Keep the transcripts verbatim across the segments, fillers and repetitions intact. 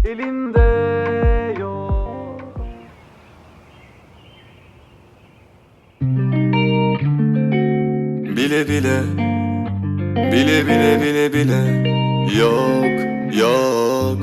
elimde yok. Bile bile, bile bile bile bile, yok yok.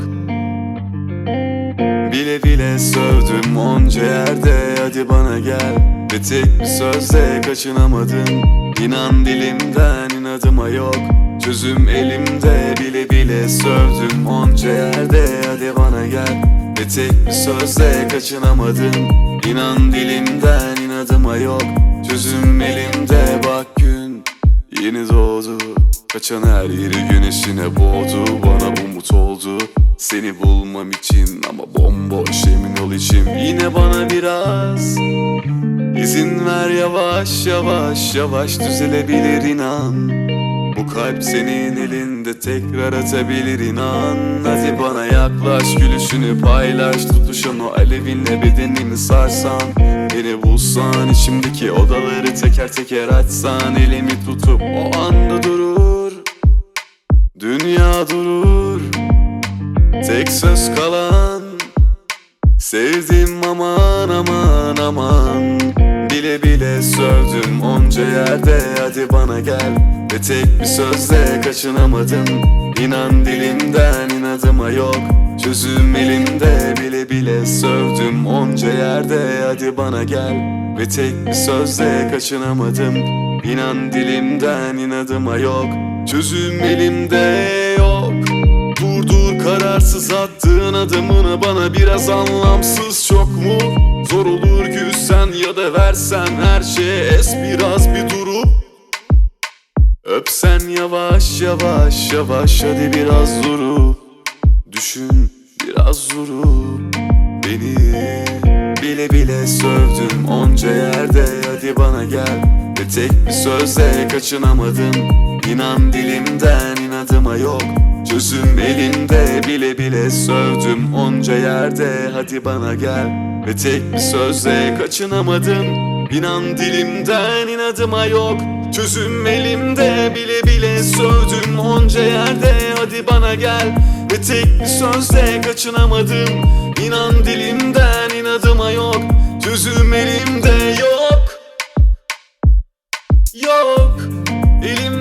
Bile bile sövdüm onca yerde, hadi bana gel. Ve tek bir sözle kaçınamadın. İnan dilimden inadıma yok, çözüm elimde. Bile bile sövdüm onca yerde, hadi bana gel. Ve tek bir sözle kaçınamadın. İnan dilimden inadıma yok, çözüm elimde. Bak gün yeni doğdu, kaçan her yeri güneşine boğdu. Bana umut oldu seni bulmam için, ama bomboş emin ol içim. Yine bana biraz izin ver, yavaş yavaş yavaş düzelebilir inan. Bu kalp senin elinde tekrar atabilir inan. Hadi bana yaklaş, gülüşünü paylaş, tutuşan o alevinle bedenimi sarsan. Beni bulsan, içimdeki odaları teker teker açsan. Elimi tutup o anda durur dünya, durur tek söz kalan. Sevdim aman aman aman. Bile bile sövdüm onca yerde, hadi bana gel. Ve tek bir sözle kaçınamadım. İnan dilimden inadıma yok, çözüm elimde. Bile bile sövdüm onca yerde, hadi bana gel. Ve tek bir sözle kaçınamadım. İnan dilimden inadıma yok, çözüm elimde yok. Durdur kararsız attığın adımını, bana biraz anlamsız çok mu? Zor olur gülsen ya da versen her şeye es, biraz bir durup öpsen yavaş yavaş yavaş. Hadi biraz durup düşün, biraz durup beni. Bile bile sövdüm onca yerde, hadi bana gel. Ve tek bir sözle kaçınamadım. İnan dilimden inadıma yok, çözüm elimde. Bile bile sövdüm onca yerde, hadi bana gel. Ve tek bir sözle kaçınamadım. İnan dilimden inadıma yok, çözüm elimde. Bile bile sövdüm onca yerde, hadi bana gel. Ve tek bir sözle kaçınamadım. İnan dilimden inadıma yok, çözüm elimde yok. Yok, elim